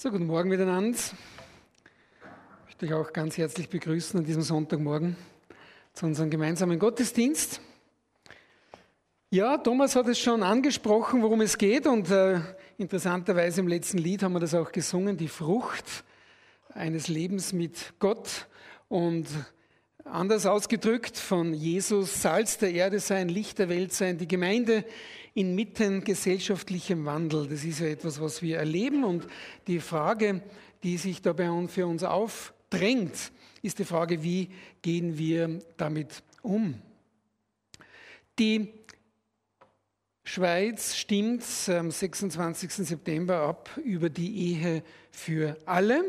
So, guten Morgen miteinander. Ich möchte euch auch ganz herzlich begrüßen an diesem Sonntagmorgen zu unserem gemeinsamen Gottesdienst. Ja, Thomas hat es schon angesprochen, worum es geht, und interessanterweise im letzten Lied haben wir das auch gesungen, die Frucht eines Lebens mit Gott, und anders ausgedrückt von Jesus, Salz der Erde sein, Licht der Welt sein, die Gemeinde inmitten gesellschaftlichem Wandel. Das ist ja etwas, was wir erleben, und die Frage, die sich dabei für uns aufdrängt, ist die Frage, wie gehen wir damit um? Die Schweiz stimmt am 26. September ab über die Ehe für alle.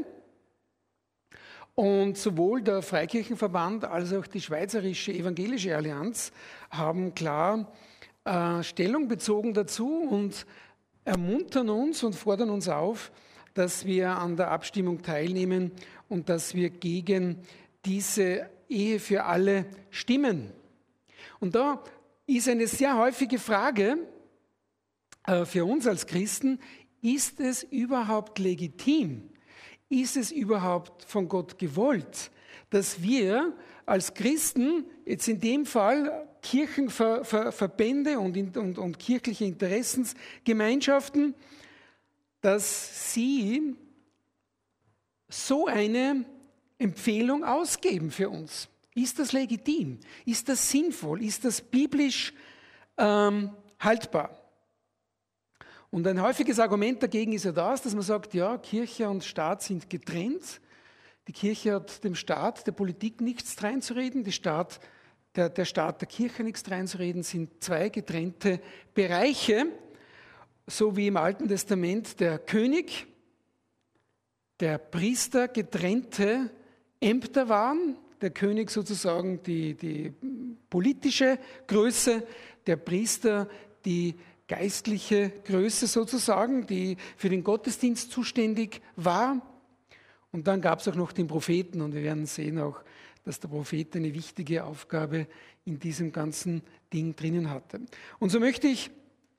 Und sowohl der Freikirchenverband als auch die Schweizerische Evangelische Allianz haben klar Stellung bezogen dazu und ermuntern uns und fordern uns auf, dass wir an der Abstimmung teilnehmen und dass wir gegen diese Ehe für alle stimmen. Und da ist eine sehr häufige Frage für uns als Christen: Ist es überhaupt legitim? Ist es überhaupt von Gott gewollt, dass wir als Christen, jetzt in dem Fall Kirchenverbände und kirchliche Interessensgemeinschaften, dass sie so eine Empfehlung ausgeben für uns? Ist das legitim? Ist das sinnvoll? Ist das biblisch haltbar? Und ein häufiges Argument dagegen ist ja das, dass man sagt, ja, Kirche und Staat sind getrennt. Die Kirche hat dem Staat, der Politik nichts dreinzureden, der Staat der Kirche nichts dreinzureden, sind zwei getrennte Bereiche, so wie im Alten Testament der König, der Priester getrennte Ämter waren, der König sozusagen die politische Größe, der Priester die geistliche Größe sozusagen, die für den Gottesdienst zuständig war. Und dann gab es auch noch den Propheten, und wir werden sehen auch, dass der Prophet eine wichtige Aufgabe in diesem ganzen Ding drinnen hatte. Und so möchte ich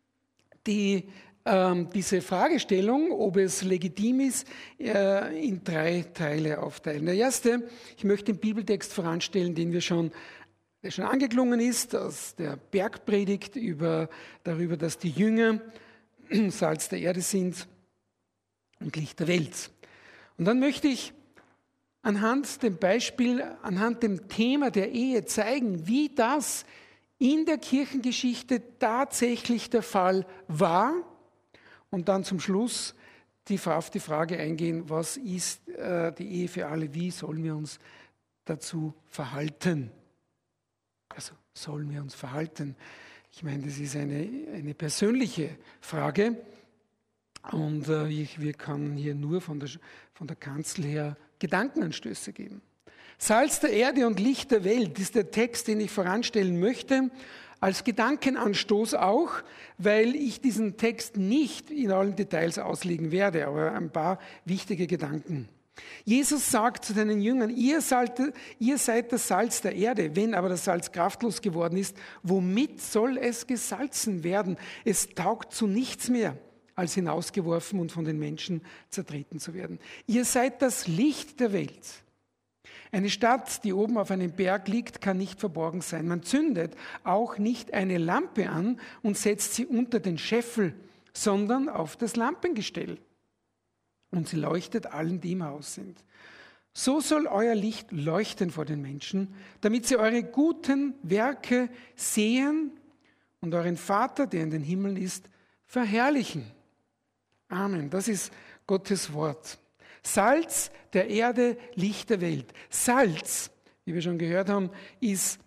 diese Fragestellung, ob es legitim ist, in drei Teile aufteilen. Der erste, ich möchte den Bibeltext voranstellen, der schon angeklungen ist, aus der Bergpredigt darüber, dass die Jünger Salz der Erde sind und Licht der Welt. Und dann möchte ich anhand dem Thema der Ehe zeigen, wie das in der Kirchengeschichte tatsächlich der Fall war, und dann zum Schluss auf die Frage eingehen, was ist die Ehe für alle, wie sollen wir uns dazu verhalten? Also sollen wir uns verhalten? Ich meine, das ist eine persönliche Frage, und wir können hier nur von der Kanzel her Gedankenanstöße geben. Salz der Erde und Licht der Welt ist der Text, den ich voranstellen möchte, als Gedankenanstoß auch, weil ich diesen Text nicht in allen Details auslegen werde, aber ein paar wichtige Gedanken. Jesus sagt zu seinen Jüngern, ihr seid das Salz der Erde. Wenn aber das Salz kraftlos geworden ist, womit soll es gesalzen werden? Es taugt zu nichts mehr, als hinausgeworfen und von den Menschen zertreten zu werden. Ihr seid das Licht der Welt. Eine Stadt, die oben auf einem Berg liegt, kann nicht verborgen sein. Man zündet auch nicht eine Lampe an und setzt sie unter den Scheffel, sondern auf das Lampengestell. Und sie leuchtet allen, die im Haus sind. So soll euer Licht leuchten vor den Menschen, damit sie eure guten Werke sehen und euren Vater, der in den Himmeln ist, verherrlichen. Amen. Das ist Gottes Wort. Salz der Erde, Licht der Welt. Salz, wie wir schon gehört haben, ist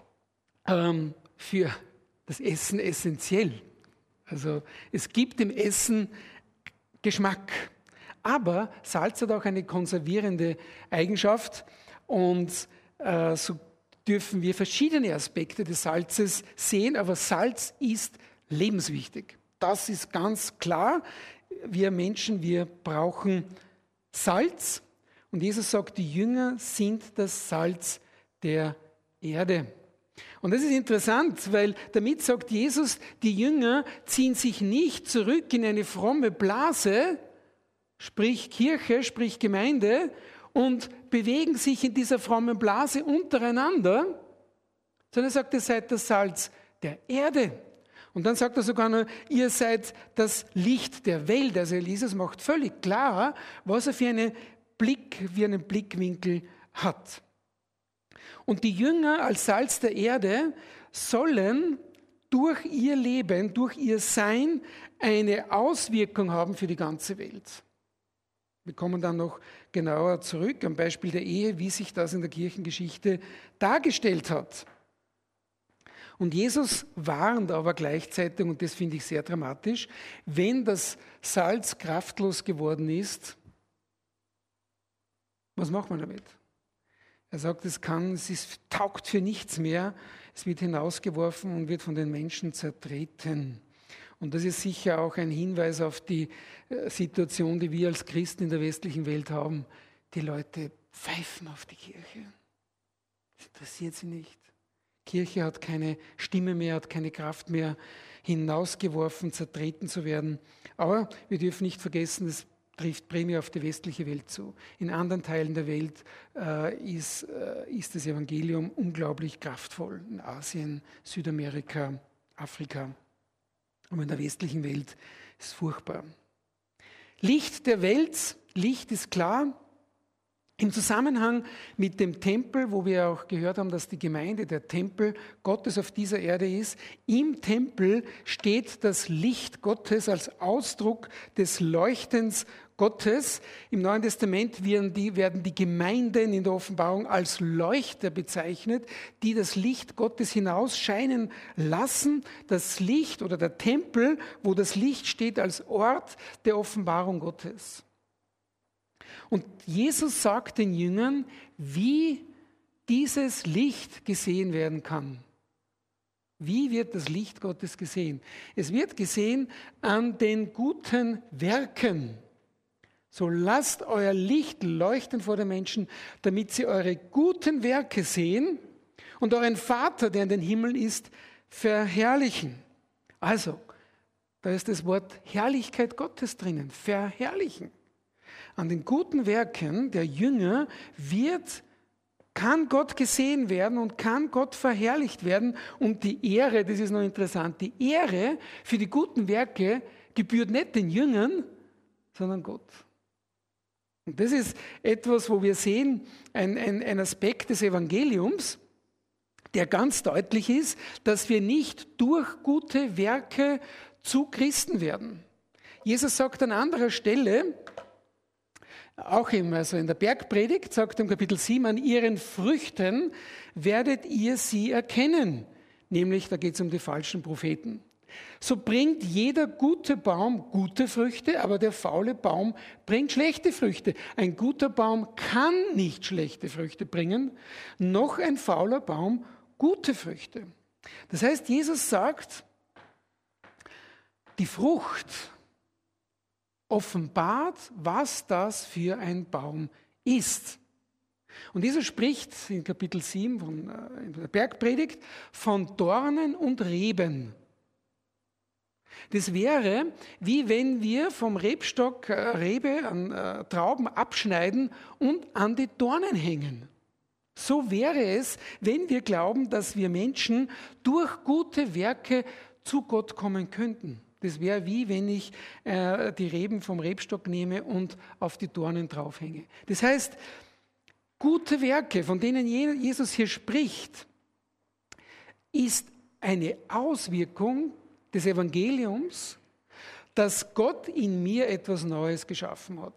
für das Essen essentiell. Also es gibt dem Essen Geschmack. Aber Salz hat auch eine konservierende Eigenschaft, und so dürfen wir verschiedene Aspekte des Salzes sehen, aber Salz ist lebenswichtig. Das ist ganz klar. Wir Menschen, wir brauchen Salz, und Jesus sagt, die Jünger sind das Salz der Erde. Und das ist interessant, weil damit sagt Jesus, die Jünger ziehen sich nicht zurück in eine fromme Blase, sprich Kirche, sprich Gemeinde, und bewegen sich in dieser frommen Blase untereinander, sondern er sagt, ihr seid das Salz der Erde. Und dann sagt er sogar noch, ihr seid das Licht der Welt. Also Jesus macht völlig klar, was er für einen Blickwinkel hat. Und die Jünger als Salz der Erde sollen durch ihr Leben, durch ihr Sein eine Auswirkung haben für die ganze Welt. Wir kommen dann noch genauer zurück am Beispiel der Ehe, wie sich das in der Kirchengeschichte dargestellt hat. Und Jesus warnt aber gleichzeitig, und das finde ich sehr dramatisch, wenn das Salz kraftlos geworden ist, was macht man damit? Er sagt, es taugt für nichts mehr, es wird hinausgeworfen und wird von den Menschen zertreten. Und das ist sicher auch ein Hinweis auf die Situation, die wir als Christen in der westlichen Welt haben. Die Leute pfeifen auf die Kirche. Das interessiert sie nicht. Kirche hat keine Stimme mehr, hat keine Kraft mehr, hinausgeworfen, zertreten zu werden. Aber wir dürfen nicht vergessen, es trifft primär auf die westliche Welt zu. In anderen Teilen der Welt ist das Evangelium unglaublich kraftvoll. In Asien, Südamerika, Afrika. Aber in der westlichen Welt ist es furchtbar. Licht der Welt, Licht ist klar. Im Zusammenhang mit dem Tempel, wo wir auch gehört haben, dass die Gemeinde der Tempel Gottes auf dieser Erde ist, im Tempel steht das Licht Gottes als Ausdruck des Leuchtens Gottes. Im Neuen Testament werden die Gemeinden in der Offenbarung als Leuchter bezeichnet, die das Licht Gottes hinausscheinen lassen. Das Licht oder der Tempel, wo das Licht steht, als Ort der Offenbarung Gottes. Und Jesus sagt den Jüngern, wie dieses Licht gesehen werden kann. Wie wird das Licht Gottes gesehen? Es wird gesehen an den guten Werken. So lasst euer Licht leuchten vor den Menschen, damit sie eure guten Werke sehen und euren Vater, der in den Himmeln ist, verherrlichen. Also, da ist das Wort Herrlichkeit Gottes drinnen, verherrlichen. An den guten Werken der Jünger kann Gott gesehen werden und kann Gott verherrlicht werden. Und die Ehre, das ist noch interessant, die Ehre für die guten Werke gebührt nicht den Jüngern, sondern Gott. Und das ist etwas, wo wir sehen, ein Aspekt des Evangeliums, der ganz deutlich ist, dass wir nicht durch gute Werke zu Christen werden. Jesus sagt an anderer Stelle, auch in der Bergpredigt, sagt er im Kapitel 7, an ihren Früchten werdet ihr sie erkennen. Nämlich, da geht es um die falschen Propheten. So bringt jeder gute Baum gute Früchte, aber der faule Baum bringt schlechte Früchte. Ein guter Baum kann nicht schlechte Früchte bringen, noch ein fauler Baum gute Früchte. Das heißt, Jesus sagt, die Frucht offenbart, was das für ein Baum ist. Und Jesus spricht in Kapitel 7 in der Bergpredigt von Dornen und Reben. Das wäre, wie wenn wir vom Rebstock Rebe an Trauben abschneiden und an die Dornen hängen. So wäre es, wenn wir glauben, dass wir Menschen durch gute Werke zu Gott kommen könnten. Das wäre wie wenn ich die Reben vom Rebstock nehme und auf die Dornen draufhänge. Das heißt, gute Werke, von denen Jesus hier spricht, ist eine Auswirkung des Evangeliums, dass Gott in mir etwas Neues geschaffen hat.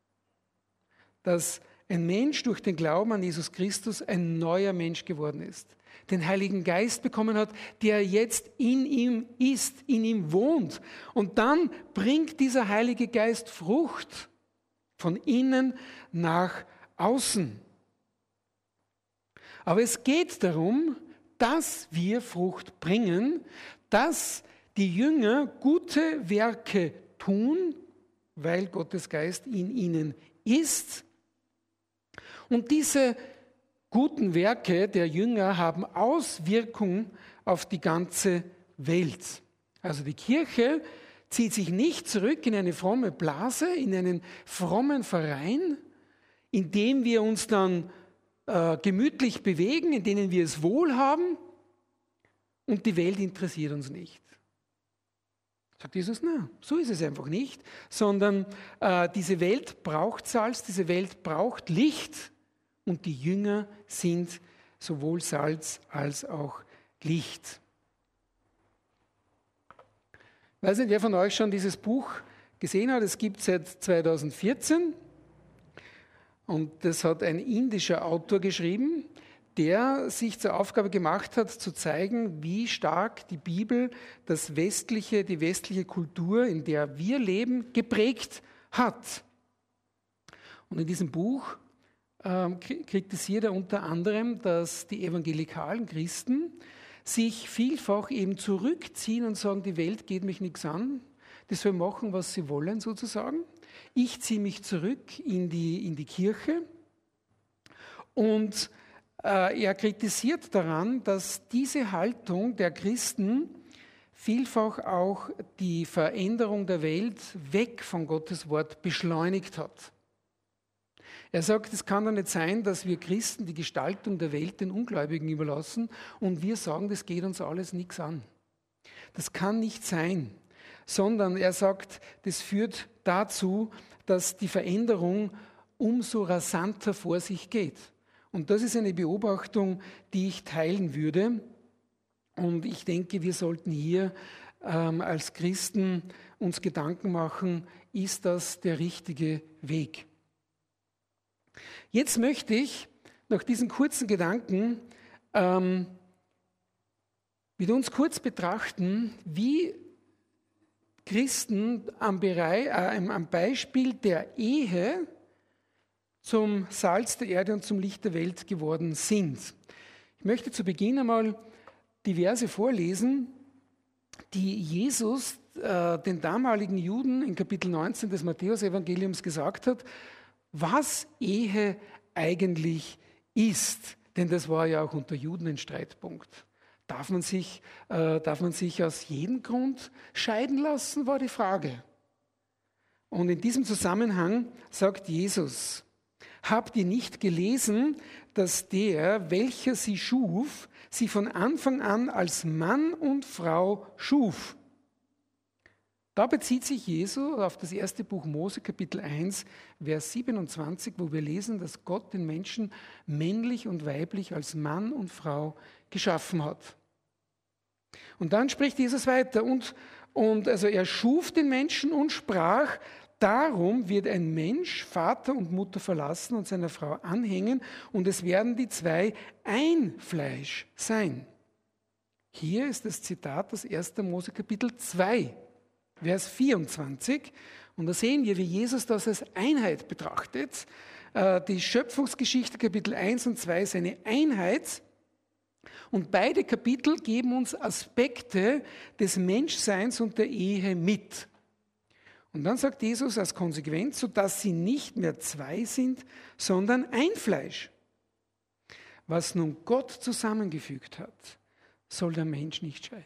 Dass ein Mensch durch den Glauben an Jesus Christus ein neuer Mensch geworden ist. Den Heiligen Geist bekommen hat, der jetzt in ihm ist, in ihm wohnt. Und dann bringt dieser Heilige Geist Frucht von innen nach außen. Aber es geht darum, dass wir Frucht bringen, dass die Jünger gute Werke tun, weil Gottes Geist in ihnen ist. Und diese guten Werke der Jünger haben Auswirkungen auf die ganze Welt. Also die Kirche zieht sich nicht zurück in eine fromme Blase, in einen frommen Verein, in dem wir uns dann gemütlich bewegen, in denen wir es wohl haben und die Welt interessiert uns nicht. Sagt Jesus, na, so ist es einfach nicht, sondern diese Welt braucht Salz, diese Welt braucht Licht und die Jünger sind sowohl Salz als auch Licht. Ich weiß nicht, wer von euch schon dieses Buch gesehen hat. Es gibt es seit 2014 und das hat ein indischer Autor geschrieben, der sich zur Aufgabe gemacht hat, zu zeigen, wie stark die Bibel die westliche Kultur, in der wir leben, geprägt hat. Und in diesem Buch kritisiert er unter anderem, dass die evangelikalen Christen sich vielfach eben zurückziehen und sagen, die Welt geht mich nichts an, die sollen machen, was sie wollen sozusagen. Ich ziehe mich zurück in die Kirche und er kritisiert daran, dass diese Haltung der Christen vielfach auch die Veränderung der Welt weg von Gottes Wort beschleunigt hat. Er sagt, es kann doch nicht sein, dass wir Christen die Gestaltung der Welt den Ungläubigen überlassen und wir sagen, das geht uns alles nichts an. Das kann nicht sein, sondern er sagt, das führt dazu, dass die Veränderung umso rasanter vor sich geht. Und das ist eine Beobachtung, die ich teilen würde. Und ich denke, wir sollten hier als Christen uns Gedanken machen, ist das der richtige Weg? Jetzt möchte ich nach diesen kurzen Gedanken mit uns kurz betrachten, wie Christen am Beispiel der Ehe zum Salz der Erde und zum Licht der Welt geworden sind. Ich möchte zu Beginn einmal die Verse vorlesen, die Jesus den damaligen Juden in Kapitel 19 des Matthäus-Evangeliums gesagt hat, was Ehe eigentlich ist. Denn das war ja auch unter Juden ein Streitpunkt. Darf man sich aus jedem Grund scheiden lassen, war die Frage. Und in diesem Zusammenhang sagt Jesus, habt ihr nicht gelesen, dass der, welcher sie schuf, sie von Anfang an als Mann und Frau schuf? Da bezieht sich Jesus auf das erste Buch Mose, Kapitel 1, Vers 27, wo wir lesen, dass Gott den Menschen männlich und weiblich als Mann und Frau geschaffen hat. Und dann spricht Jesus weiter und also er schuf den Menschen und sprach, darum wird ein Mensch Vater und Mutter verlassen und seiner Frau anhängen und es werden die zwei ein Fleisch sein. Hier ist das Zitat aus 1. Mose Kapitel 2, Vers 24. Und da sehen wir, wie Jesus das als Einheit betrachtet. Die Schöpfungsgeschichte Kapitel 1 und 2 ist eine Einheit. Und beide Kapitel geben uns Aspekte des Menschseins und der Ehe mit. Und dann sagt Jesus als Konsequenz, sodass sie nicht mehr zwei sind, sondern ein Fleisch. Was nun Gott zusammengefügt hat, soll der Mensch nicht scheiden.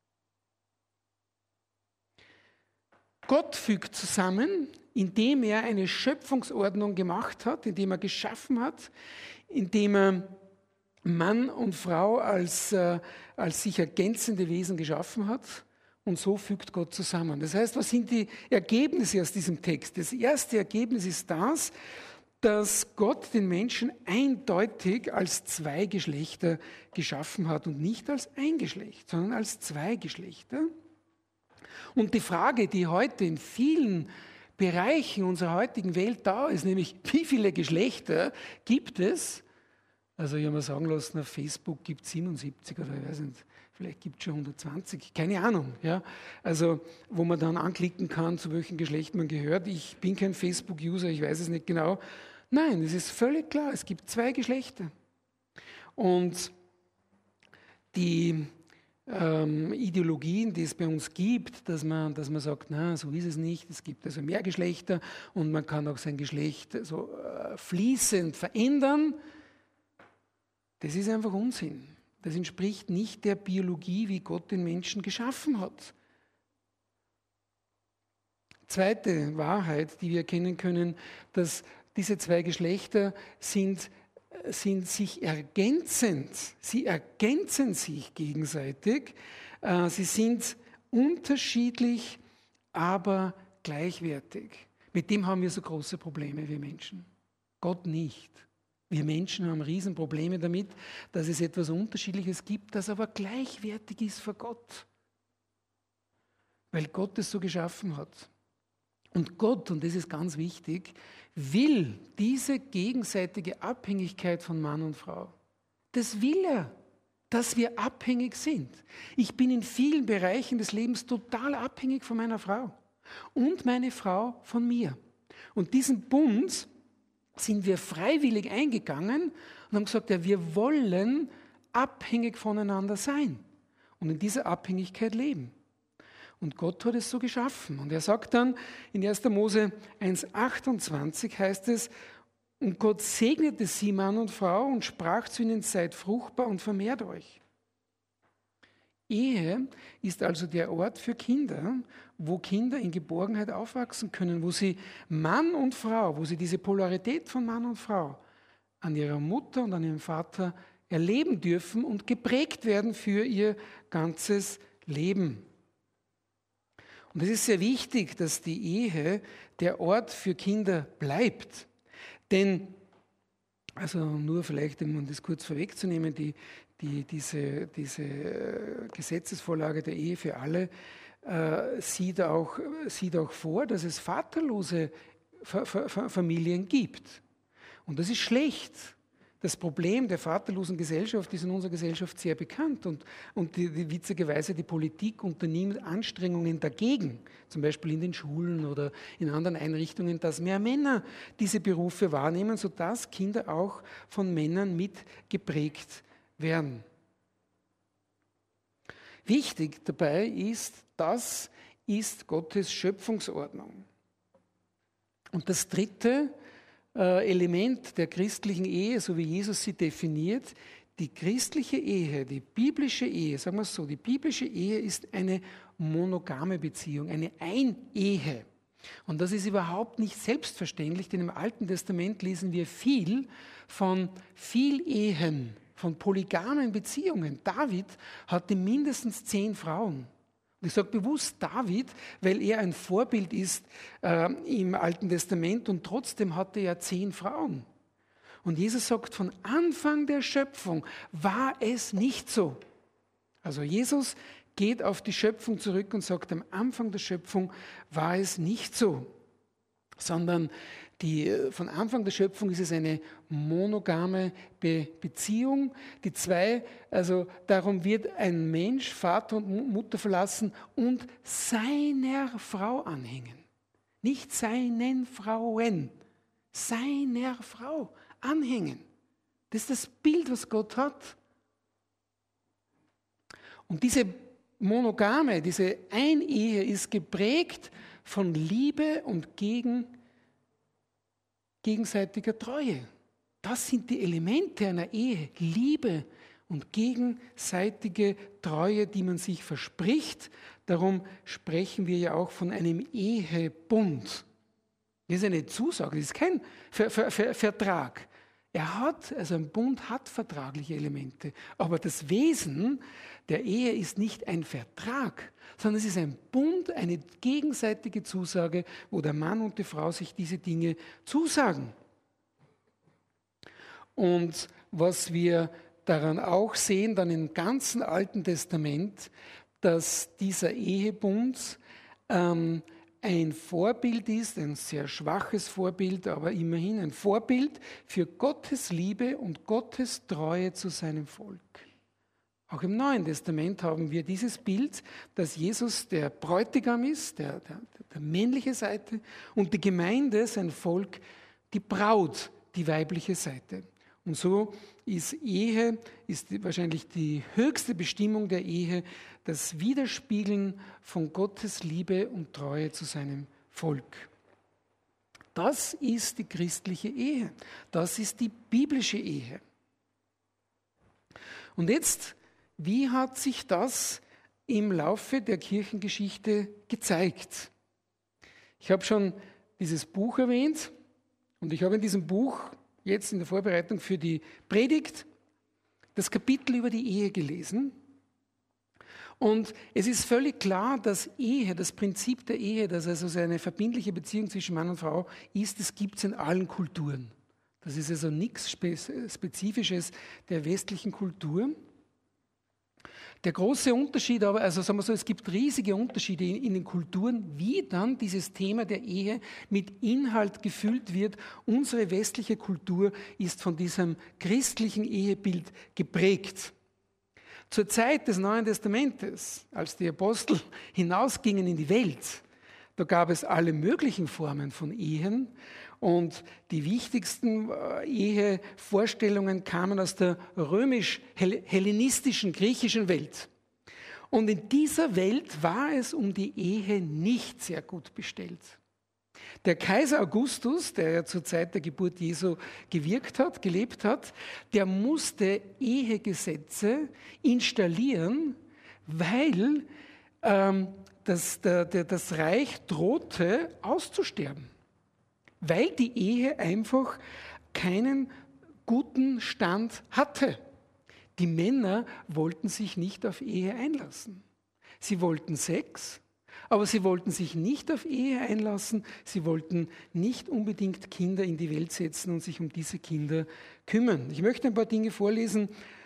Gott fügt zusammen, indem er eine Schöpfungsordnung gemacht hat, indem er geschaffen hat, indem er Mann und Frau als sich ergänzende Wesen geschaffen hat. Und so fügt Gott zusammen. Das heißt, was sind die Ergebnisse aus diesem Text? Das erste Ergebnis ist das, dass Gott den Menschen eindeutig als zwei Geschlechter geschaffen hat und nicht als ein Geschlecht, sondern als zwei Geschlechter. Und die Frage, die heute in vielen Bereichen unserer heutigen Welt da ist, nämlich wie viele Geschlechter gibt es? Also ich habe mir sagen lassen, auf Facebook gibt es 77 oder ich weiß nicht, vielleicht gibt es schon 120, keine Ahnung. Ja? Also wo man dann anklicken kann, zu welchem Geschlecht man gehört. Ich bin kein Facebook-User, ich weiß es nicht genau. Nein, es ist völlig klar, es gibt zwei Geschlechter. Und die Ideologien, die es bei uns gibt, dass man sagt, na, so ist es nicht, es gibt also mehr Geschlechter und man kann auch sein Geschlecht so fließend verändern, das ist einfach Unsinn. Das entspricht nicht der Biologie, wie Gott den Menschen geschaffen hat. Zweite Wahrheit, die wir erkennen können, dass diese zwei Geschlechter sind sich ergänzend. Sie ergänzen sich gegenseitig. Sie sind unterschiedlich, aber gleichwertig. Mit dem haben wir so große Probleme, wir Menschen. Gott nicht. Wir Menschen haben Riesenprobleme damit, dass es etwas Unterschiedliches gibt, das aber gleichwertig ist vor Gott. Weil Gott es so geschaffen hat. Und Gott, und das ist ganz wichtig, will diese gegenseitige Abhängigkeit von Mann und Frau. Das will er, dass wir abhängig sind. Ich bin in vielen Bereichen des Lebens total abhängig von meiner Frau und meine Frau von mir. Und diesen Bund sind wir freiwillig eingegangen und haben gesagt, ja, wir wollen abhängig voneinander sein und in dieser Abhängigkeit leben. Und Gott hat es so geschaffen. Und er sagt dann in 1. Mose 1,28 heißt es, und Gott segnete sie, Mann und Frau, und sprach zu ihnen, seid fruchtbar und vermehrt euch. Ehe ist also der Ort für Kinder, wo Kinder in Geborgenheit aufwachsen können, wo sie Mann und Frau, wo sie diese Polarität von Mann und Frau an ihrer Mutter und an ihrem Vater erleben dürfen und geprägt werden für ihr ganzes Leben. Und es ist sehr wichtig, dass die Ehe der Ort für Kinder bleibt. Denn, also nur vielleicht, um das kurz vorwegzunehmen, diese Gesetzesvorlage der Ehe für alle sieht auch vor, dass es vaterlose Familien gibt. Und das ist schlecht. Das Problem der vaterlosen Gesellschaft ist in unserer Gesellschaft sehr bekannt und witzigerweise die Politik unternimmt Anstrengungen dagegen, zum Beispiel in den Schulen oder in anderen Einrichtungen, dass mehr Männer diese Berufe wahrnehmen, sodass Kinder auch von Männern mit geprägt werden. Wichtig dabei ist, das ist Gottes Schöpfungsordnung. Und das dritte Element der christlichen Ehe, so wie Jesus sie definiert, die christliche Ehe, die biblische Ehe, sagen wir es so, die biblische Ehe ist eine monogame Beziehung, eine Einehe. Und das ist überhaupt nicht selbstverständlich, denn im Alten Testament lesen wir viel von Vielehen, von polygamen Beziehungen. David hatte mindestens 10 Frauen. Und ich sage bewusst David, weil er ein Vorbild ist im Alten Testament und trotzdem hatte er 10 Frauen. Und Jesus sagt, von Anfang der Schöpfung war es nicht so. Also Jesus geht auf die Schöpfung zurück und sagt, am Anfang der Schöpfung war es nicht so, sondern von Anfang der Schöpfung ist es eine monogame Beziehung. Die zwei, also darum wird ein Mensch Vater und Mutter verlassen und seiner Frau anhängen. Nicht seinen Frauen, seiner Frau anhängen. Das ist das Bild, was Gott hat. Und diese monogame, diese Einehe ist geprägt von Liebe und gegenseitiger Treue. Das sind die Elemente einer Ehe. Liebe und gegenseitige Treue, die man sich verspricht. Darum sprechen wir ja auch von einem Ehebund. Das ist eine Zusage, das ist kein Vertrag. Also ein Bund hat vertragliche Elemente. Aber das Wesen der Ehe ist nicht ein Vertrag, sondern es ist ein Bund, eine gegenseitige Zusage, wo der Mann und die Frau sich diese Dinge zusagen. Und was wir daran auch sehen, dann im ganzen Alten Testament, dass dieser Ehebund ein Vorbild ist, ein sehr schwaches Vorbild, aber immerhin ein Vorbild für Gottes Liebe und Gottes Treue zu seinem Volk. Auch im Neuen Testament haben wir dieses Bild, dass Jesus der Bräutigam ist, der männliche Seite, und die Gemeinde, sein Volk, die Braut, die weibliche Seite. Und so ist Ehe, ist wahrscheinlich die höchste Bestimmung der Ehe, das Widerspiegeln von Gottes Liebe und Treue zu seinem Volk. Das ist die christliche Ehe. Das ist die biblische Ehe. Und jetzt, wie hat sich das im Laufe der Kirchengeschichte gezeigt? Ich habe schon dieses Buch erwähnt und ich habe in diesem Buch jetzt in der Vorbereitung für die Predigt das Kapitel über die Ehe gelesen. Und es ist völlig klar, dass Ehe, das Prinzip der Ehe, dass also eine verbindliche Beziehung zwischen Mann und Frau ist, das gibt es in allen Kulturen. Das ist also nichts Spezifisches der westlichen Kultur. Der große Unterschied aber, also sagen wir so, es gibt riesige Unterschiede in den Kulturen, wie dann dieses Thema der Ehe mit Inhalt gefüllt wird. Unsere westliche Kultur ist von diesem christlichen Ehebild geprägt. Zur Zeit des Neuen Testamentes, als die Apostel hinausgingen in die Welt, da gab es alle möglichen Formen von Ehen und die wichtigsten Ehevorstellungen kamen aus der römisch-hellenistischen, griechischen Welt. Und in dieser Welt war es um die Ehe nicht sehr gut bestellt. Der Kaiser Augustus, der ja zur Zeit der Geburt Jesu gelebt hat, der musste Ehegesetze installieren, weil das Reich drohte auszusterben. Weil die Ehe einfach keinen guten Stand hatte. Die Männer wollten sich nicht auf Ehe einlassen. Sie wollten Sex, aber sie wollten sich nicht auf Ehe einlassen. Sie wollten nicht unbedingt Kinder in die Welt setzen und sich um diese Kinder kümmern. Ich möchte ein paar Dinge vorlesen,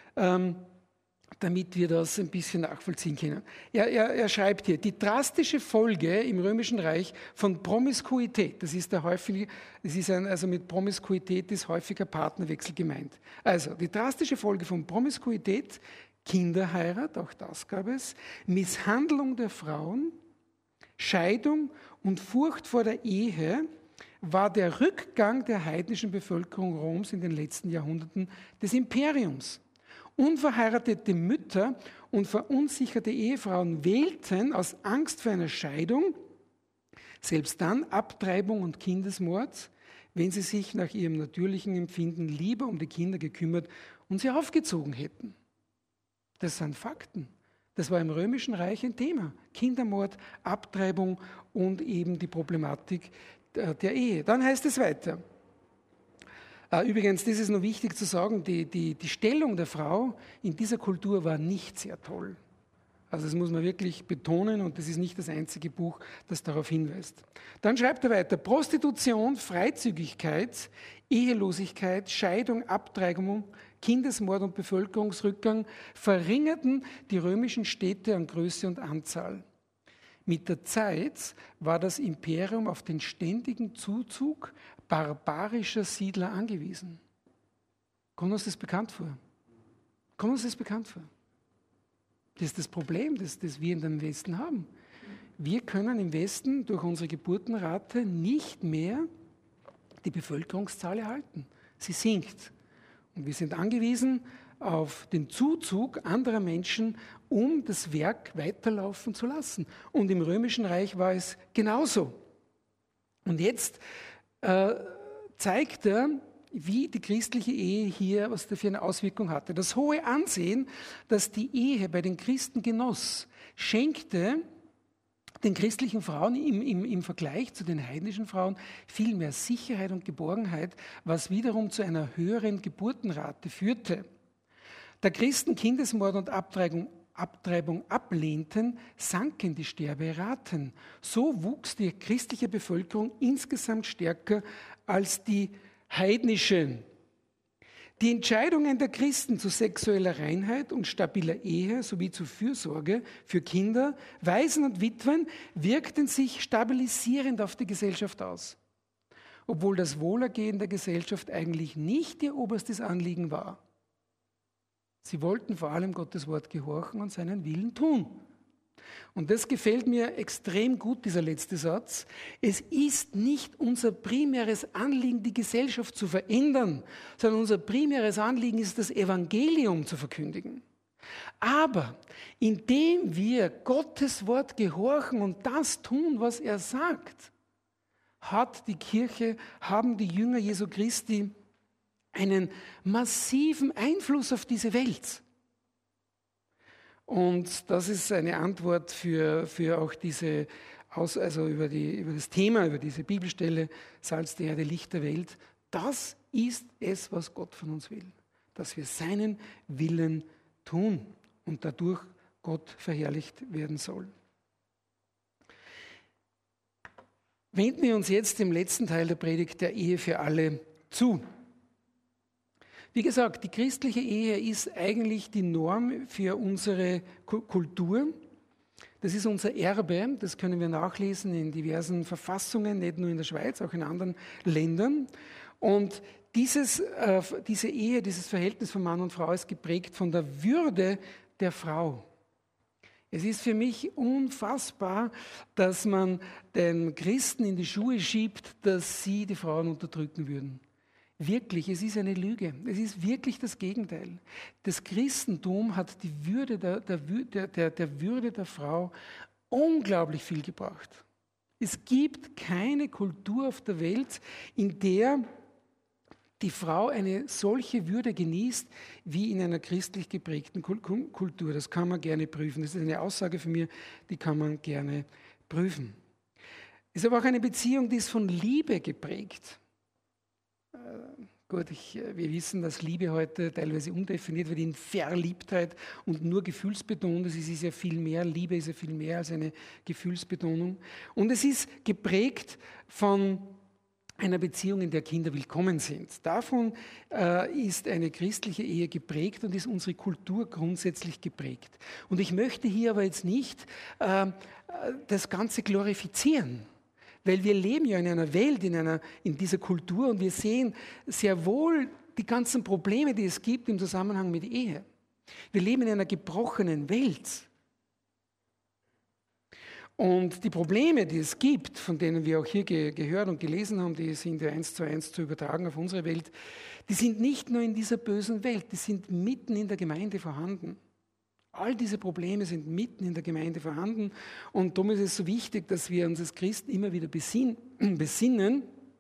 damit wir das ein bisschen nachvollziehen können. Er schreibt hier, die drastische Folge im Römischen Reich von Promiskuität, also mit Promiskuität ist häufiger Partnerwechsel gemeint. Also die drastische Folge von Promiskuität, Kinderheirat, auch das gab es, Misshandlung der Frauen, Scheidung und Furcht vor der Ehe war der Rückgang der heidnischen Bevölkerung Roms in den letzten Jahrhunderten des Imperiums. Unverheiratete Mütter und verunsicherte Ehefrauen wählten aus Angst vor einer Scheidung selbst dann Abtreibung und Kindesmord, wenn sie sich nach ihrem natürlichen Empfinden lieber um die Kinder gekümmert und sie aufgezogen hätten. Das sind Fakten. Das war im Römischen Reich ein Thema. Kindermord, Abtreibung und eben die Problematik der Ehe. Dann heißt es weiter. Übrigens, das ist noch wichtig zu sagen, die Stellung der Frau in dieser Kultur war nicht sehr toll. Also das muss man wirklich betonen und das ist nicht das einzige Buch, das darauf hinweist. Dann schreibt er weiter, Prostitution, Freizügigkeit, Ehelosigkeit, Scheidung, Abtreibung, Kindesmord und Bevölkerungsrückgang verringerten die römischen Städte an Größe und Anzahl. Mit der Zeit war das Imperium auf den ständigen Zuzug barbarischer Siedler angewiesen. Kommt uns das bekannt vor? Das ist das Problem, das wir in dem Westen haben. Wir können im Westen durch unsere Geburtenrate nicht mehr die Bevölkerungszahl erhalten. Sie sinkt. Und wir sind angewiesen auf den Zuzug anderer Menschen, um das Werk weiterlaufen zu lassen. Und im Römischen Reich war es genauso. Und jetzt zeigt er, wie die christliche Ehe hier, was dafür eine Auswirkung hatte. Das hohe Ansehen, das die Ehe bei den Christen genoss, schenkte den christlichen Frauen im Vergleich zu den heidnischen Frauen viel mehr Sicherheit und Geborgenheit, was wiederum zu einer höheren Geburtenrate führte. Da Christen Kindesmord und Abtreibung ablehnten, sanken die Sterberaten. So wuchs die christliche Bevölkerung insgesamt stärker als die heidnische. Die Entscheidungen der Christen zu sexueller Reinheit und stabiler Ehe sowie zu Fürsorge für Kinder, Waisen und Witwen wirkten sich stabilisierend auf die Gesellschaft aus, obwohl das Wohlergehen der Gesellschaft eigentlich nicht ihr oberstes Anliegen war. Sie wollten vor allem Gottes Wort gehorchen und seinen Willen tun. Und das gefällt mir extrem gut, dieser letzte Satz. Es ist nicht unser primäres Anliegen, die Gesellschaft zu verändern, sondern unser primäres Anliegen ist, das Evangelium zu verkündigen. Aber indem wir Gottes Wort gehorchen und das tun, was er sagt, haben die Jünger Jesu Christi einen massiven Einfluss auf diese Welt. Und das ist eine Antwort für auch diese also über das Thema, über diese Bibelstelle, Salz der Erde, Licht der Welt. Das ist es, was Gott von uns will, dass wir seinen Willen tun und dadurch Gott verherrlicht werden soll. Wenden wir uns jetzt im letzten Teil der Predigt der Ehe für alle zu. Wie gesagt, die christliche Ehe ist eigentlich die Norm für unsere Kultur. Das ist unser Erbe, das können wir nachlesen in diversen Verfassungen, nicht nur in der Schweiz, auch in anderen Ländern. Und diese Ehe, dieses Verhältnis von Mann und Frau ist geprägt von der Würde der Frau. Es ist für mich unfassbar, dass man den Christen in die Schuhe schiebt, dass sie die Frauen unterdrücken würden. Wirklich, es ist eine Lüge. Es ist wirklich das Gegenteil. Das Christentum hat die Würde der Würde der Frau unglaublich viel gebracht. Es gibt keine Kultur auf der Welt, in der die Frau eine solche Würde genießt, wie in einer christlich geprägten Kultur. Das kann man gerne prüfen. Das ist eine Aussage von mir, die kann man gerne prüfen. Es ist aber auch eine Beziehung, die ist von Liebe geprägt. Gut, wir wissen, dass Liebe heute teilweise undefiniert wird in Verliebtheit und nur gefühlsbetont. Es ist ja viel mehr, Liebe ist ja viel mehr als eine Gefühlsbetonung. Und es ist geprägt von einer Beziehung, in der Kinder willkommen sind. Davon ist eine christliche Ehe geprägt und ist unsere Kultur grundsätzlich geprägt. Und ich möchte hier aber jetzt nicht das Ganze glorifizieren, weil wir leben ja in einer Welt, in dieser Kultur und wir sehen sehr wohl die ganzen Probleme, die es gibt im Zusammenhang mit Ehe. Wir leben in einer gebrochenen Welt. Und die Probleme, die es gibt, von denen wir auch hier gehört und gelesen haben, die sind ja 1:1 zu übertragen auf unsere Welt, die sind nicht nur in dieser bösen Welt, die sind mitten in der Gemeinde vorhanden. All diese Probleme sind mitten in der Gemeinde vorhanden und darum ist es so wichtig, dass wir uns als Christen immer wieder besinnen,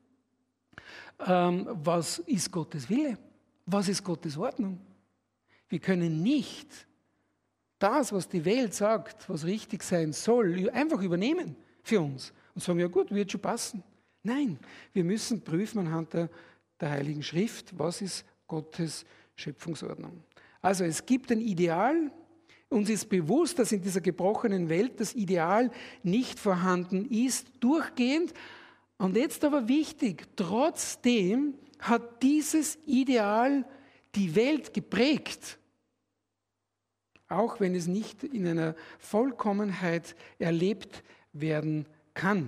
was ist Gottes Wille? Was ist Gottes Ordnung? Wir können nicht das, was die Welt sagt, was richtig sein soll, einfach übernehmen für uns und sagen, ja gut, wird schon passen. Nein, wir müssen prüfen anhand der Heiligen Schrift, was ist Gottes Schöpfungsordnung. Also es gibt ein Ideal, uns ist bewusst, dass in dieser gebrochenen Welt das Ideal nicht vorhanden ist, durchgehend. Und jetzt aber wichtig, trotzdem hat dieses Ideal die Welt geprägt. Auch wenn es nicht in einer Vollkommenheit erlebt werden kann.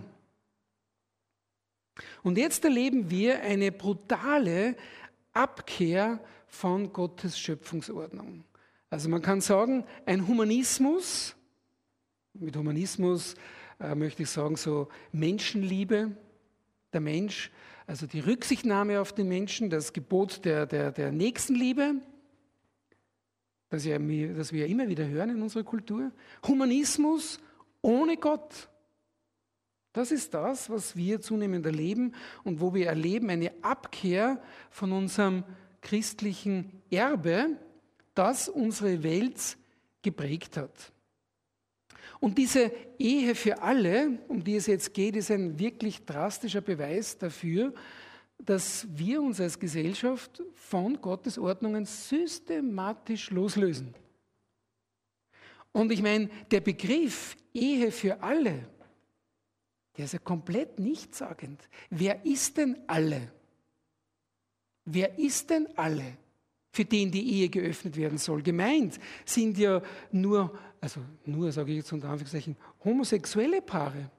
Und jetzt erleben wir eine brutale Abkehr von Gottes Schöpfungsordnung. Also man kann sagen, ein Humanismus, mit Humanismus möchte ich sagen, so Menschenliebe, der Mensch, also die Rücksichtnahme auf den Menschen, das Gebot der Nächstenliebe, das wir immer wieder hören in unserer Kultur. Humanismus ohne Gott. Das ist das, was wir zunehmend erleben und wo wir erleben eine Abkehr von unserem christlichen Erbe, das unsere Welt geprägt hat. Und diese Ehe für alle, um die es jetzt geht, ist ein wirklich drastischer Beweis dafür, dass wir uns als Gesellschaft von Gottes Ordnungen systematisch loslösen. Und ich meine, der Begriff Ehe für alle, der ist ja komplett nichtssagend. Wer ist denn alle? Wer ist denn alle, für den die Ehe geöffnet werden soll? Gemeint sind ja nur sage ich jetzt unter Anführungszeichen, homosexuelle Paare.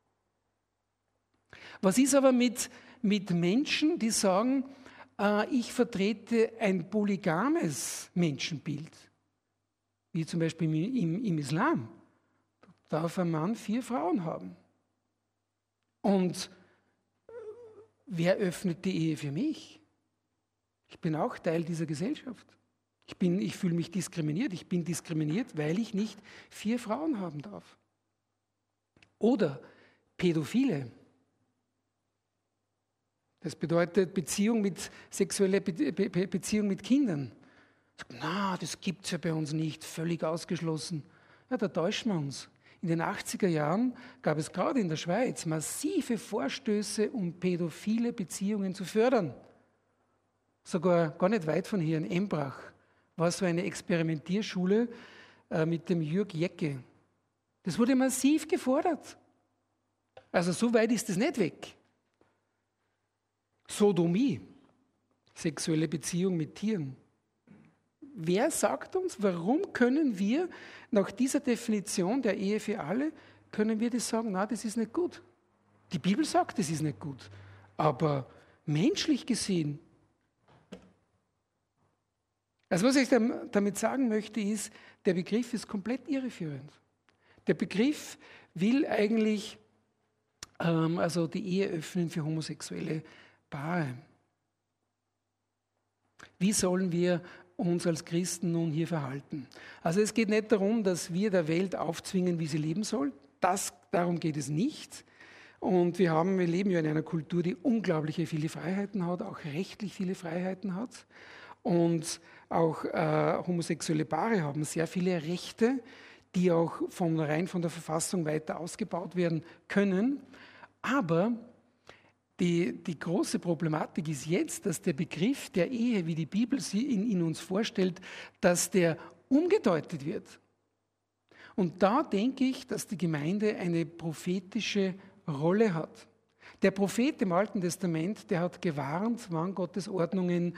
Was ist aber mit Menschen, die sagen, ich vertrete ein polygames Menschenbild, wie zum Beispiel im Islam. Da darf ein Mann 4 Frauen haben. Und wer öffnet die Ehe für mich? Ich bin auch Teil dieser Gesellschaft. Ich fühle mich diskriminiert. Ich bin diskriminiert, weil ich nicht 4 Frauen haben darf. Oder Pädophile. Das bedeutet sexuelle Beziehung mit Kindern. Na, das gibt es ja bei uns nicht, völlig ausgeschlossen. Ja, da täuschen wir uns. in den 80er Jahren gab es gerade in der Schweiz massive Vorstöße, um pädophile Beziehungen zu fördern. Sogar gar nicht weit von hier in Embrach war so eine Experimentierschule mit dem Jürg Jecke. Das wurde massiv gefordert. Also so weit ist es nicht weg. Sodomie, sexuelle Beziehung mit Tieren. Wer sagt uns, warum können wir nach dieser Definition der Ehe für alle, können wir das sagen, na, das ist nicht gut. Die Bibel sagt, das ist nicht gut. Aber menschlich gesehen, also was ich damit sagen möchte, ist, der Begriff ist komplett irreführend. Der Begriff will eigentlich also die Ehe öffnen für homosexuelle Paare. Wie sollen wir uns als Christen nun hier verhalten? Also es geht nicht darum, dass wir der Welt aufzwingen, wie sie leben soll. Darum geht es nicht. Und wir leben ja in einer Kultur, die unglaublich viele Freiheiten hat, auch rechtlich viele Freiheiten hat. Und auch homosexuelle Paare haben sehr viele Rechte, die auch rein von der Verfassung weiter ausgebaut werden können. Aber die große Problematik ist jetzt, dass der Begriff der Ehe, wie die Bibel sie in uns vorstellt, dass der umgedeutet wird. Und da denke ich, dass die Gemeinde eine prophetische Rolle hat. Der Prophet im Alten Testament, der hat gewarnt, wann Gottes Ordnungen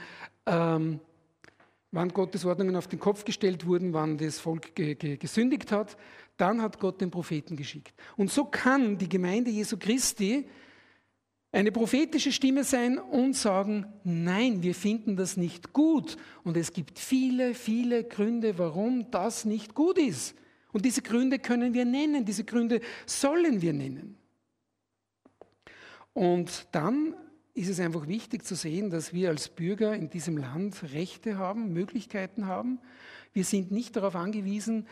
auf den Kopf gestellt wurden, wann das Volk gesündigt hat. Dann hat Gott den Propheten geschickt. Und so kann die Gemeinde Jesu Christi eine prophetische Stimme sein und sagen, nein, wir finden das nicht gut. Und es gibt viele, viele Gründe, warum das nicht gut ist. Und diese Gründe können wir nennen, diese Gründe sollen wir nennen. Und dann ist es einfach wichtig zu sehen, dass wir als Bürger in diesem Land Rechte haben, Möglichkeiten haben. Wir sind nicht darauf angewiesen,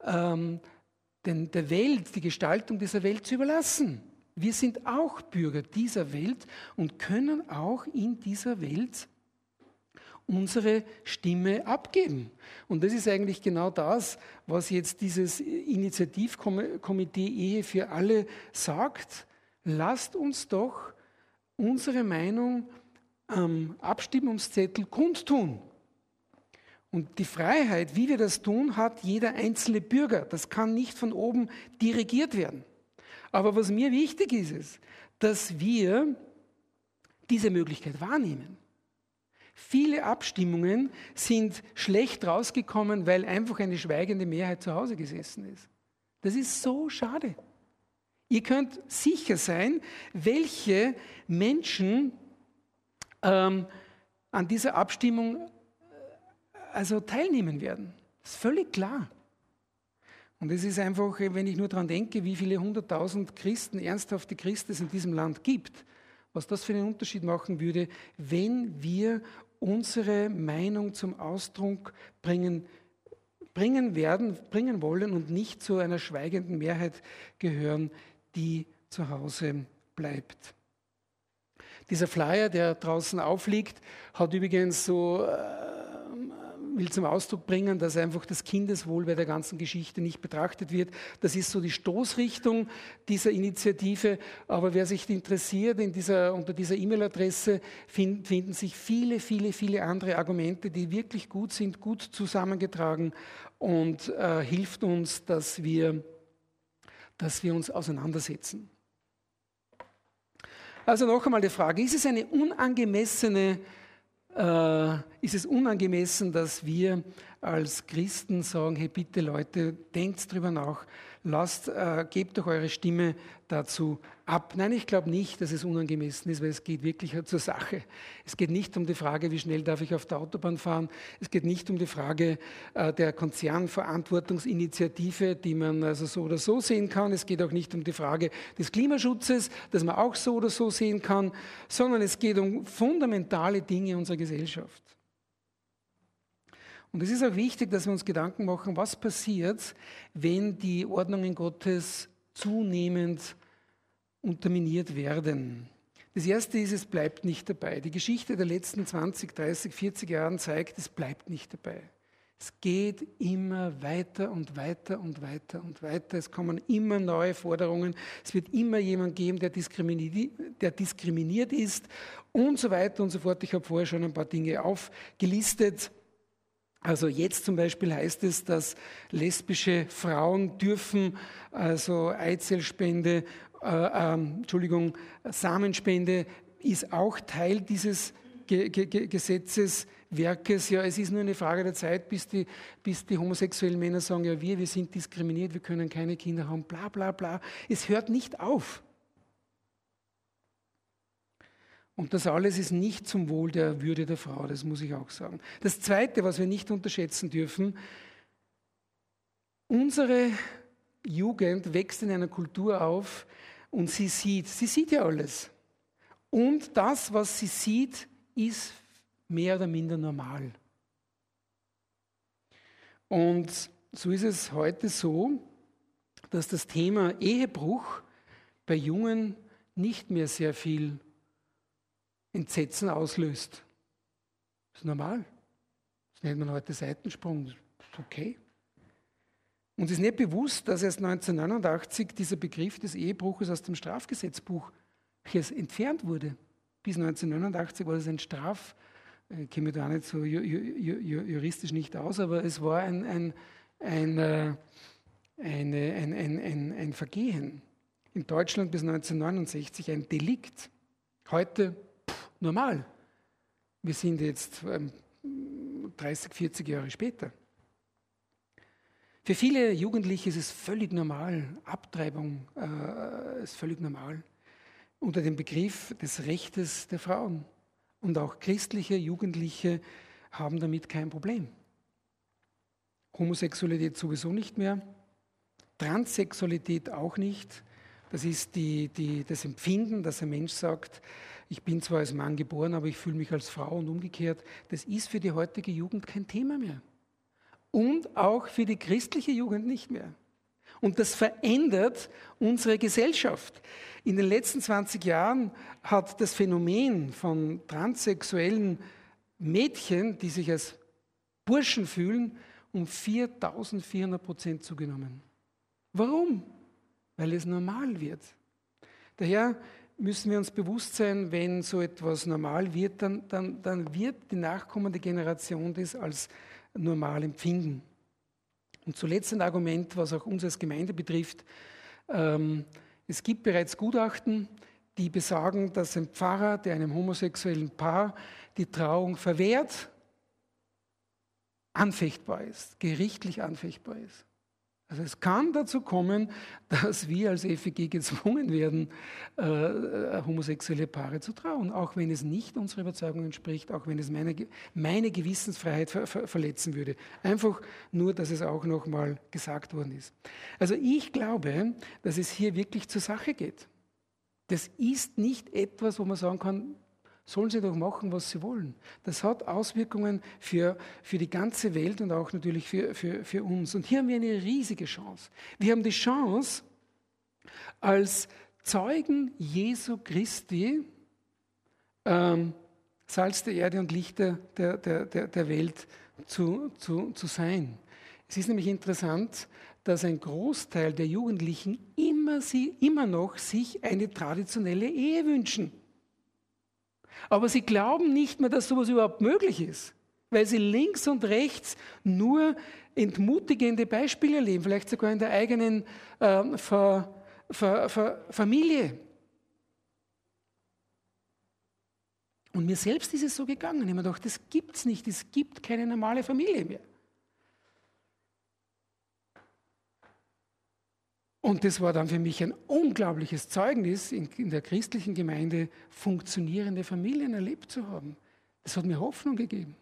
der Welt, die Gestaltung dieser Welt zu überlassen. Wir sind auch Bürger dieser Welt und können auch in dieser Welt unsere Stimme abgeben. Und das ist eigentlich genau das, was jetzt dieses Initiativkomitee Ehe für alle sagt. Lasst uns doch unsere Meinung am Abstimmungszettel kundtun. Und die Freiheit, wie wir das tun, hat jeder einzelne Bürger. Das kann nicht von oben dirigiert werden. Aber was mir wichtig ist, dass wir diese Möglichkeit wahrnehmen. Viele Abstimmungen sind schlecht rausgekommen, weil einfach eine schweigende Mehrheit zu Hause gesessen ist. Das ist so schade. Ihr könnt sicher sein, welche Menschen an dieser Abstimmung teilnehmen werden. Das ist völlig klar. Und es ist einfach, wenn ich nur daran denke, wie viele 100.000 Christen, ernsthafte Christen es in diesem Land gibt, was das für einen Unterschied machen würde, wenn wir unsere Meinung zum Ausdruck bringen wollen und nicht zu einer schweigenden Mehrheit gehören, die zu Hause bleibt. Dieser Flyer, der draußen aufliegt, hat übrigens will zum Ausdruck bringen, dass einfach das Kindeswohl bei der ganzen Geschichte nicht betrachtet wird. Das ist so die Stoßrichtung dieser Initiative. Aber wer sich interessiert, unter dieser E-Mail-Adresse finden sich viele, viele, viele andere Argumente, die wirklich gut sind, gut zusammengetragen und hilft uns, dass wir uns auseinandersetzen. Also noch einmal die Frage, ist es unangemessen, dass wir als Christen sagen, hey bitte Leute, denkt drüber nach, gebt doch eure Stimme dazu ab. Nein, ich glaube nicht, dass es unangemessen ist, weil es geht wirklich zur Sache. Es geht nicht um die Frage, wie schnell darf ich auf der Autobahn fahren. Es geht nicht um die Frage der Konzernverantwortungsinitiative, die man also so oder so sehen kann. Es geht auch nicht um die Frage des Klimaschutzes, das man auch so oder so sehen kann, sondern es geht um fundamentale Dinge unserer Gesellschaft. Und es ist auch wichtig, dass wir uns Gedanken machen, was passiert, wenn die Ordnungen Gottes zunehmend unterminiert werden. Das Erste ist, es bleibt nicht dabei. Die Geschichte der letzten 20, 30, 40 Jahren zeigt, es bleibt nicht dabei. Es geht immer weiter und weiter und weiter und weiter. Es kommen immer neue Forderungen. Es wird immer jemand geben, der diskriminiert ist und so weiter und so fort. Ich habe vorher schon ein paar Dinge aufgelistet. Also jetzt zum Beispiel heißt es, dass lesbische Frauen dürfen, also Eizellspende, Samenspende ist auch Teil dieses Gesetzeswerkes. Ja, es ist nur eine Frage der Zeit, bis die homosexuellen Männer sagen, ja, wir sind diskriminiert, wir können keine Kinder haben, bla bla bla. Es hört nicht auf. Und das alles ist nicht zum Wohl der Würde der Frau, das muss ich auch sagen. Das Zweite, was wir nicht unterschätzen dürfen, unsere Jugend wächst in einer Kultur auf und sie sieht ja alles. Und das, was sie sieht, ist mehr oder minder normal. Und so ist es heute so, dass das Thema Ehebruch bei Jungen nicht mehr sehr viel Entsetzen auslöst. Das ist normal. Das nennt man heute Seitensprung. Das ist okay. Uns ist nicht bewusst, dass erst 1989 dieser Begriff des Ehebruches aus dem Strafgesetzbuch entfernt wurde. Bis 1989 war das ein ich kenne mich da auch nicht so juristisch nicht aus, aber es war ein Vergehen. In Deutschland bis 1969 ein Delikt. Heute normal. Wir sind jetzt 30, 40 Jahre später. Für viele Jugendliche ist es völlig normal. Abtreibung ist völlig normal. Unter dem Begriff des Rechtes der Frauen. Und auch christliche Jugendliche haben damit kein Problem. Homosexualität sowieso nicht mehr. Transsexualität auch nicht. Das ist das Empfinden, dass ein Mensch sagt, ich bin zwar als Mann geboren, aber ich fühle mich als Frau und umgekehrt. Das ist für die heutige Jugend kein Thema mehr. Und auch für die christliche Jugend nicht mehr. Und das verändert unsere Gesellschaft. In den letzten 20 Jahren hat das Phänomen von transsexuellen Mädchen, die sich als Burschen fühlen, um 4.400% zugenommen. Warum? Weil es normal wird. Daher müssen wir uns bewusst sein, wenn so etwas normal wird, dann wird die nachkommende Generation das als normal empfinden. Und zuletzt ein Argument, was auch uns als Gemeinde betrifft. Es gibt bereits Gutachten, die besagen, dass ein Pfarrer, der einem homosexuellen Paar die Trauung verwehrt, anfechtbar ist, gerichtlich anfechtbar ist. Also es kann dazu kommen, dass wir als FEG gezwungen werden, homosexuelle Paare zu trauen, auch wenn es nicht unserer Überzeugung entspricht, auch wenn es meine Gewissensfreiheit verletzen würde. Einfach nur, dass es auch nochmal gesagt worden ist. Also ich glaube, dass es hier wirklich zur Sache geht. Das ist nicht etwas, wo man sagen kann, sollen sie doch machen, was sie wollen. Das hat Auswirkungen für die ganze Welt und auch natürlich für uns. Und hier haben wir eine riesige Chance. Wir haben die Chance, als Zeugen Jesu Christi, Salz der Erde und Licht der Welt zu sein. Es ist nämlich interessant, dass ein Großteil der Jugendlichen immer noch sich eine traditionelle Ehe wünschen. Aber sie glauben nicht mehr, dass sowas überhaupt möglich ist, weil sie links und rechts nur entmutigende Beispiele erleben, vielleicht sogar in der eigenen Familie. Und mir selbst ist es so gegangen. Ich habe mir gedacht, das gibt es nicht, es gibt keine normale Familie mehr. Und das war dann für mich ein unglaubliches Zeugnis, in der christlichen Gemeinde funktionierende Familien erlebt zu haben. Das hat mir Hoffnung gegeben.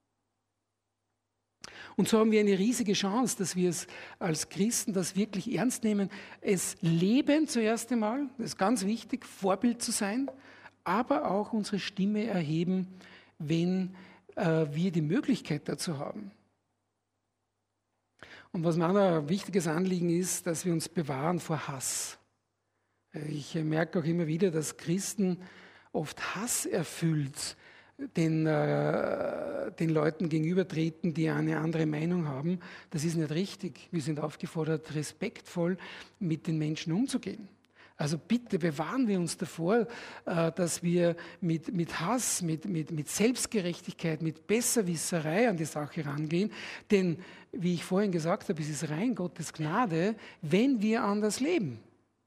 Und so haben wir eine riesige Chance, dass wir es als Christen das wirklich ernst nehmen. Es leben zuerst einmal, das ist ganz wichtig, Vorbild zu sein, aber auch unsere Stimme erheben, wenn wir die Möglichkeit dazu haben. Und was mir auch ein wichtiges Anliegen ist, dass wir uns bewahren vor Hass. Ich merke auch immer wieder, dass Christen oft hasserfüllt den Leuten gegenübertreten, die eine andere Meinung haben. Das ist nicht richtig. Wir sind aufgefordert, respektvoll mit den Menschen umzugehen. Also bitte bewahren wir uns davor, dass wir mit Hass, mit Selbstgerechtigkeit, mit Besserwisserei an die Sache rangehen. Denn, wie ich vorhin gesagt habe, es ist rein Gottes Gnade, wenn wir anders leben.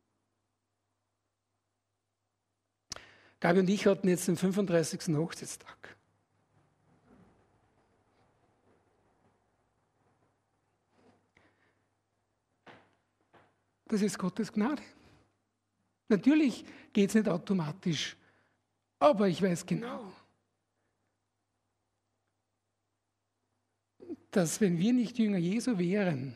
Gabi und ich hatten jetzt den 35. Hochzeitstag. Das ist Gottes Gnade. Natürlich geht es nicht automatisch, aber ich weiß genau, dass wenn wir nicht Jünger Jesu wären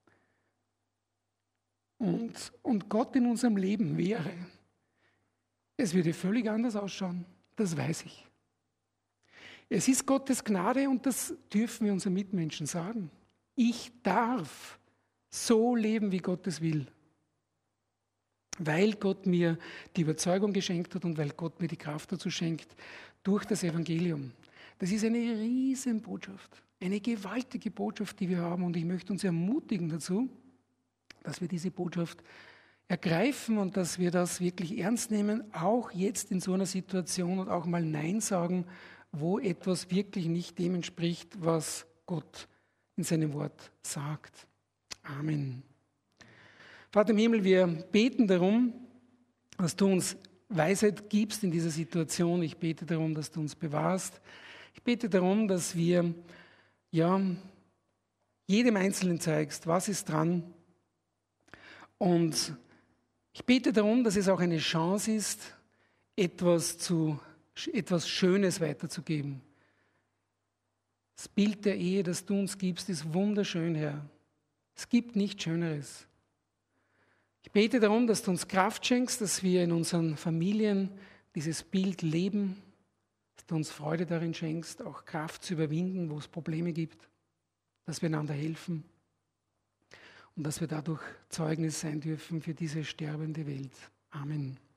und Gott in unserem Leben wäre, es würde völlig anders ausschauen. Das weiß ich. Es ist Gottes Gnade und das dürfen wir unseren Mitmenschen sagen. Ich darf so leben, wie Gott es will. Weil Gott mir die Überzeugung geschenkt hat und weil Gott mir die Kraft dazu schenkt durch das Evangelium. Das ist eine riesen Botschaft, eine gewaltige Botschaft, die wir haben und ich möchte uns ermutigen dazu, dass wir diese Botschaft ergreifen und dass wir das wirklich ernst nehmen, auch jetzt in so einer Situation und auch mal Nein sagen, wo etwas wirklich nicht dem entspricht, was Gott in seinem Wort sagt. Amen. Vater im Himmel, wir beten darum, dass du uns Weisheit gibst in dieser Situation. Ich bete darum, dass du uns bewahrst. Ich bete darum, dass wir jedem Einzelnen zeigst, was ist dran. Und ich bete darum, dass es auch eine Chance ist, etwas Schönes weiterzugeben. Das Bild der Ehe, das du uns gibst, ist wunderschön, Herr. Es gibt nichts Schöneres. Ich bete darum, dass du uns Kraft schenkst, dass wir in unseren Familien dieses Bild leben, dass du uns Freude darin schenkst, auch Kraft zu überwinden, wo es Probleme gibt, dass wir einander helfen und dass wir dadurch Zeugnis sein dürfen für diese sterbende Welt. Amen.